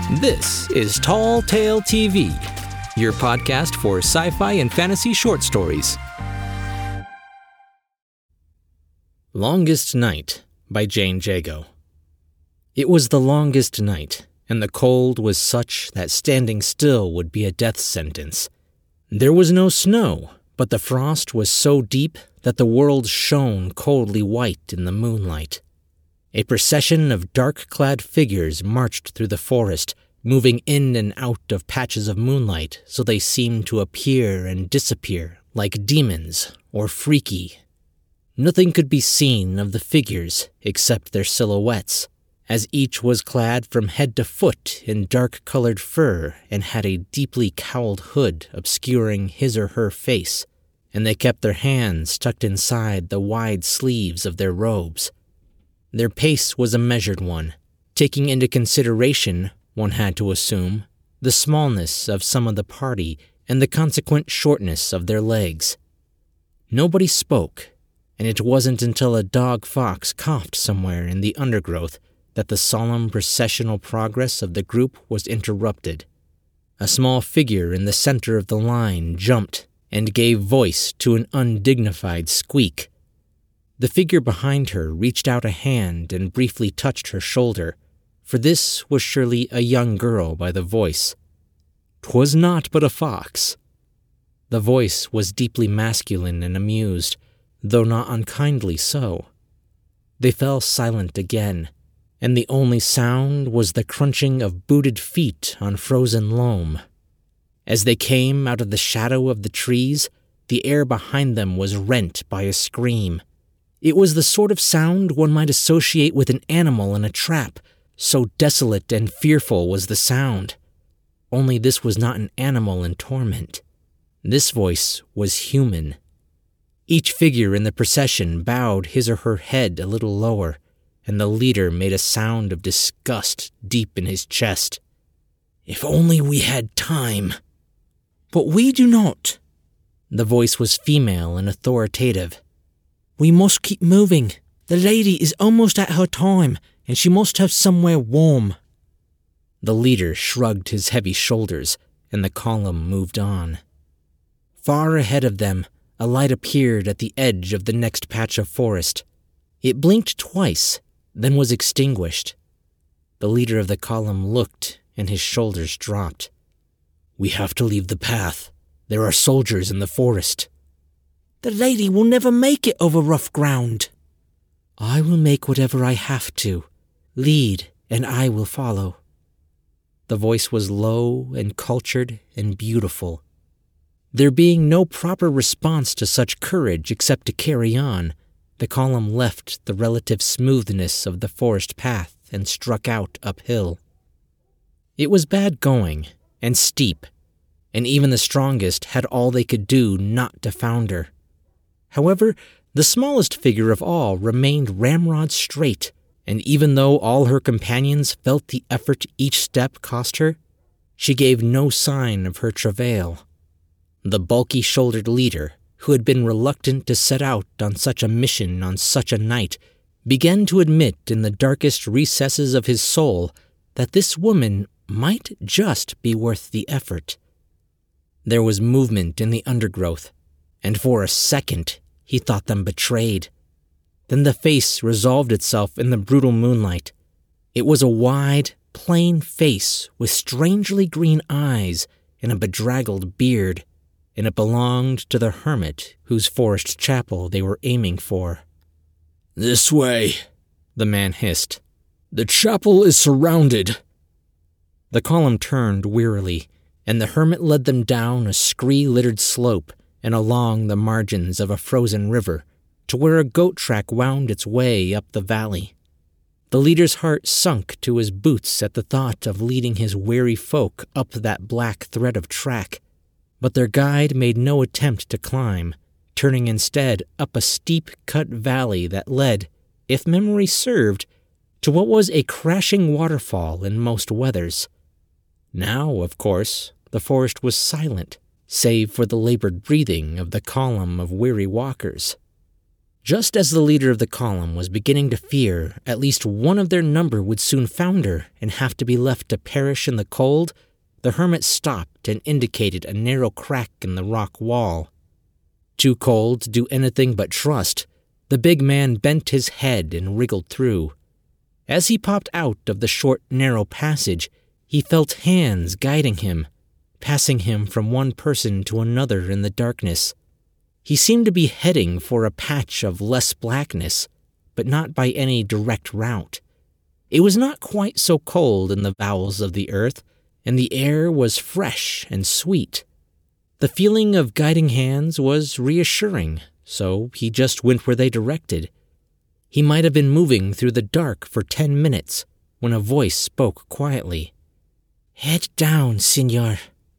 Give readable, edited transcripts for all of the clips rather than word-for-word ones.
This is Tall Tale TV, your podcast for sci-fi and fantasy short stories. Longest Night by Jane Jago. It was the longest night, and the cold was such that standing still would be a death sentence. There was no snow, but the frost was so deep that the world shone coldly white in the moonlight. A procession of dark-clad figures marched through the forest, moving in and out of patches of moonlight so they seemed to appear and disappear like demons or freaky. Nothing could be seen of the figures except their silhouettes, as each was clad from head to foot in dark-colored fur and had a deeply cowled hood obscuring his or her face, and they kept their hands tucked inside the wide sleeves of their robes. Their pace was a measured one, taking into consideration, one had to assume, the smallness of some of the party and the consequent shortness of their legs. Nobody spoke, and it wasn't until a dog fox coughed somewhere in the undergrowth that the solemn processional progress of the group was interrupted. A small figure in the center of the line jumped and gave voice to an undignified squeak. The figure behind her reached out a hand and briefly touched her shoulder, for this was surely a young girl by the voice. "'Twas naught but a fox." The voice was deeply masculine and amused, though not unkindly so. They fell silent again, and the only sound was the crunching of booted feet on frozen loam. As they came out of the shadow of the trees, the air behind them was rent by a scream. It was the sort of sound one might associate with an animal in a trap, so desolate and fearful was the sound. Only this was not an animal in torment. This voice was human. Each figure in the procession bowed his or her head a little lower, and the leader made a sound of disgust deep in his chest. "If only we had time." "But we do not." The voice was female and authoritative. "We must keep moving. The lady is almost at her time, and she must have somewhere warm." The leader shrugged his heavy shoulders, and the column moved on. Far ahead of them, a light appeared at the edge of the next patch of forest. It blinked twice, then was extinguished. The leader of the column looked, and his shoulders dropped. "We have to leave the path. There are soldiers in the forest." "The lady will never make it over rough ground." "I will make whatever I have to. Lead, and I will follow." The voice was low and cultured and beautiful. There being no proper response to such courage except to carry on, the column left the relative smoothness of the forest path and struck out uphill. It was bad going, and steep, and even the strongest had all they could do not to founder. However, the smallest figure of all remained ramrod straight, and even though all her companions felt the effort each step cost her, she gave no sign of her travail. The bulky-shouldered leader, who had been reluctant to set out on such a mission on such a night, began to admit in the darkest recesses of his soul that this woman might just be worth the effort. There was movement in the undergrowth, and for a second he thought them betrayed. Then the face resolved itself in the brutal moonlight. It was a wide, plain face with strangely green eyes and a bedraggled beard, and it belonged to the hermit whose forest chapel they were aiming for. "This way," the man hissed. "The chapel is surrounded." The column turned wearily, and the hermit led them down a scree-littered slope and along the margins of a frozen river to where a goat track wound its way up the valley. The leader's heart sunk to his boots at the thought of leading his weary folk up that black thread of track, but their guide made no attempt to climb, turning instead up a steep-cut valley that led, if memory served, to what was a crashing waterfall in most weathers. Now, of course, the forest was silent, save for the labored breathing of the column of weary walkers. Just as the leader of the column was beginning to fear at least one of their number would soon founder and have to be left to perish in the cold, the hermit stopped and indicated a narrow crack in the rock wall. Too cold to do anything but trust, the big man bent his head and wriggled through. As he popped out of the short, narrow passage, he felt hands guiding him, passing him from one person to another in the darkness. He seemed to be heading for a patch of less blackness, but not by any direct route. It was not quite so cold in the bowels of the earth, and the air was fresh and sweet. The feeling of guiding hands was reassuring, so he just went where they directed. He might have been moving through the dark for 10 minutes when a voice spoke quietly. "Head down, Signor."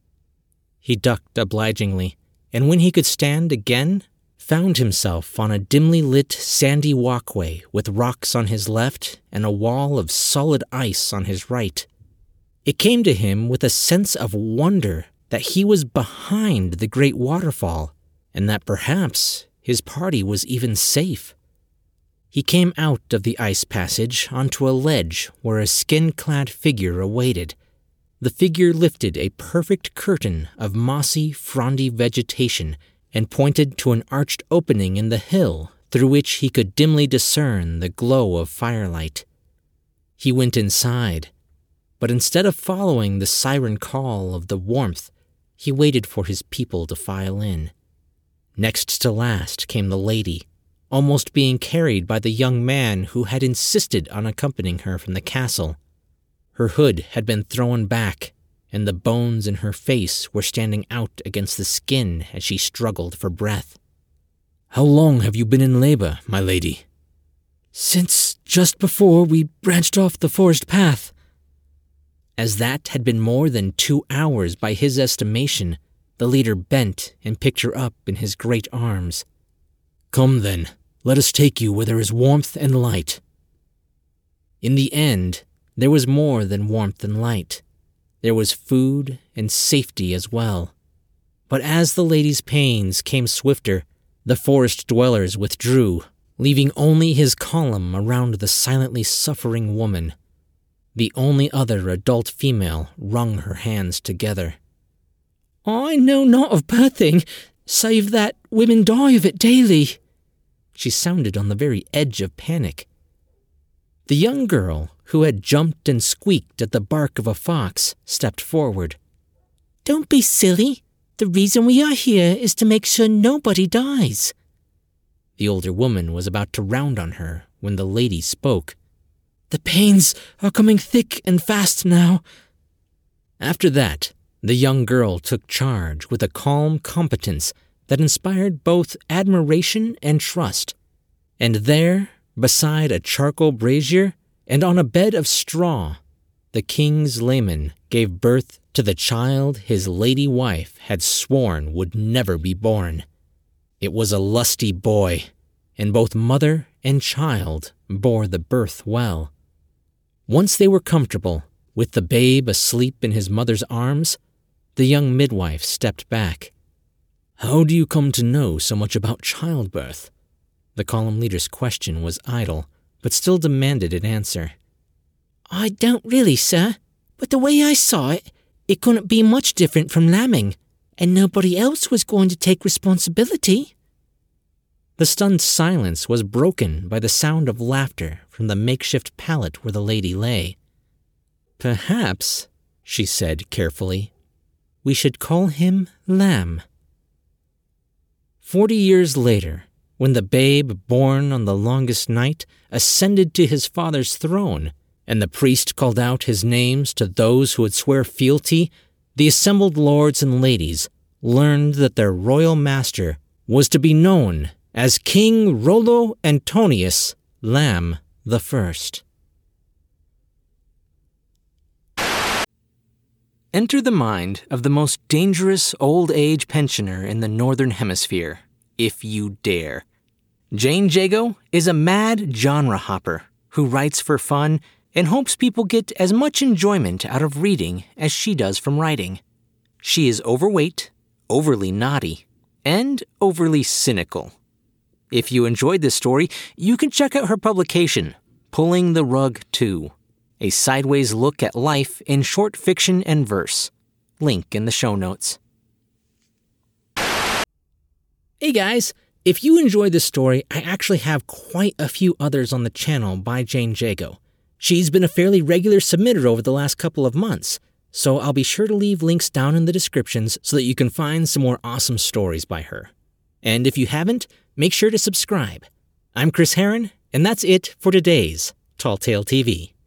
He ducked obligingly, and when he could stand again, found himself on a dimly lit sandy walkway with rocks on his left and a wall of solid ice on his right. It came to him with a sense of wonder that he was behind the great waterfall, and that perhaps his party was even safe. He came out of the ice passage onto a ledge where a skin-clad figure awaited. The figure lifted a perfect curtain of mossy, frondy vegetation and pointed to an arched opening in the hill through which he could dimly discern the glow of firelight. He went inside, but instead of following the siren call of the warmth, he waited for his people to file in. Next to last came the lady, almost being carried by the young man who had insisted on accompanying her from the castle. Her hood had been thrown back, and the bones in her face were standing out against the skin as she struggled for breath. "How long have you been in labor, my lady?" "Since just before we branched off the forest path." As that had been more than 2 hours by his estimation, the leader bent and picked her up in his great arms. "Come then, let us take you where there is warmth and light." In the end, there was more than warmth and light. There was food and safety as well. But as the lady's pains came swifter, the forest dwellers withdrew, leaving only his column around the silently suffering woman. The only other adult female wrung her hands together. "I know not of birthing, save that women die of it daily." She sounded on the very edge of panic. The young girl, who had jumped and squeaked at the bark of a fox, stepped forward. "Don't be silly. The reason we are here is to make sure nobody dies." The older woman was about to round on her when the lady spoke. "The pains are coming thick and fast now." After that, the young girl took charge with a calm competence that inspired both admiration and trust. And there, beside a charcoal brazier, and on a bed of straw, the king's leman gave birth to the child his lady wife had sworn would never be born. It was a lusty boy, and both mother and child bore the birth well. Once they were comfortable, with the babe asleep in his mother's arms, the young midwife stepped back. "How do you come to know so much about childbirth?" The column leader's question was idle, but still demanded an answer. "I don't really, sir, but the way I saw it, it couldn't be much different from lambing, and nobody else was going to take responsibility." The stunned silence was broken by the sound of laughter from the makeshift pallet where the lady lay. "Perhaps," she said carefully, "we should call him Lamb." 40 years later, when the babe born on the longest night ascended to his father's throne, and the priest called out his names to those who would swear fealty, the assembled lords and ladies learned that their royal master was to be known as King Rollo Antonius Lamb I. Enter the mind of the most dangerous old-age pensioner in the Northern Hemisphere, if you dare. Jane Jago is a mad genre hopper who writes for fun and hopes people get as much enjoyment out of reading as she does from writing. She is overweight, overly naughty, and overly cynical. If you enjoyed this story, you can check out her publication, Pulling the Rug 2, a sideways look at life in short fiction and verse. Link in the show notes. Hey guys, if you enjoyed this story, I actually have quite a few others on the channel by Jane Jago. She's been a fairly regular submitter over the last couple of months, so I'll be sure to leave links down in the descriptions so that you can find some more awesome stories by her. And if you haven't, make sure to subscribe. I'm Chris Herron, and that's it for today's Tall Tale TV.